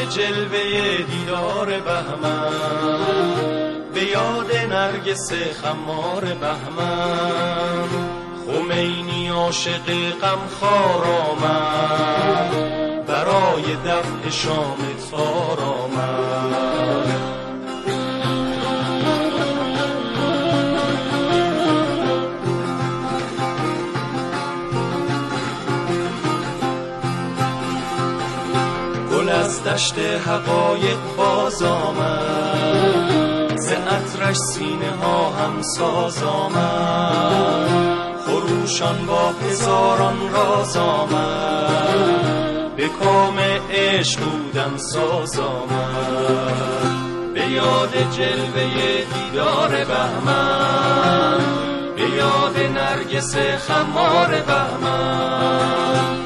جلوه دیدار بهمن، به یاد نرگس خمار بهمن، خمینی عاشق غمخوار آمد، برای دفع شام تار آمد. گل از دشت حقایق باز آمد، ز عطرش سینه ها هم ساز آمد، خروشان با هزاران راز آمد، به کام عشق بودم ساز آمد. به یاد جلوه دیدار بهمن، به یاد نرگس خمار بهمن.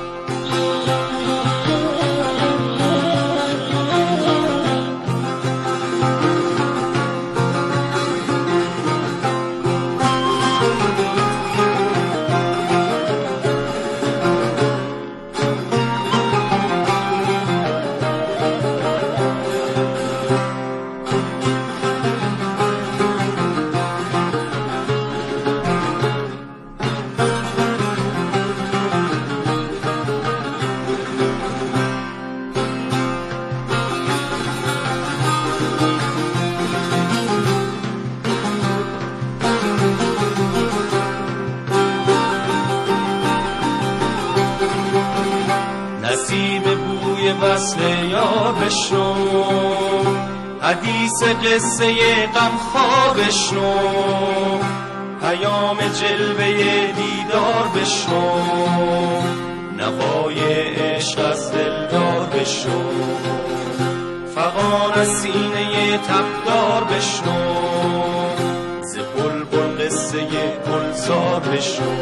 نسیم بوی وصل یار بشنو، حدیث قصه غمخوار بشنو، پیام جلوه دیدار بشنو، نوای عشق از دلدار بشنو، فغان از سینه تبدار بشنو، ز بلبل قصه گلزار بشنو.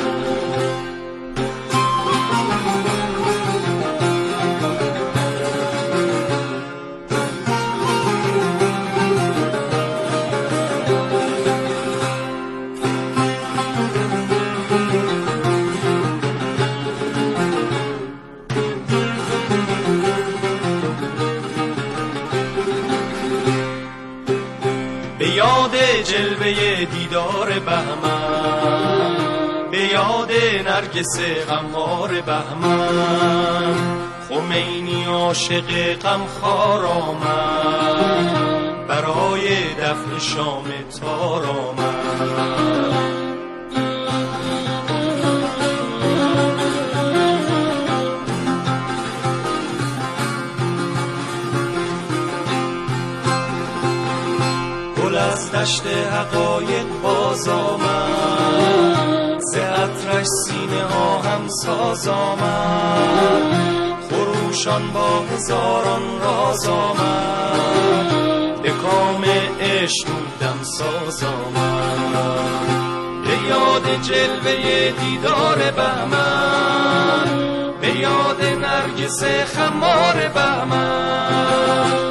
به یاد جلوه دیدار بهمن، به یاد نرگس غمخوار بهمن، خمینی عاشق غمخوار آمد، برای دفع شام تار آمد. گل از دشت حقایق باز آمد، ز عطرش سینه ها هم ساز آمد، خروشان با هزاران راز آمد، به کام عشق بودم ساز آمد. به یاد جلوه دیدار بهمن، به یاد نرگس خمار بهمن.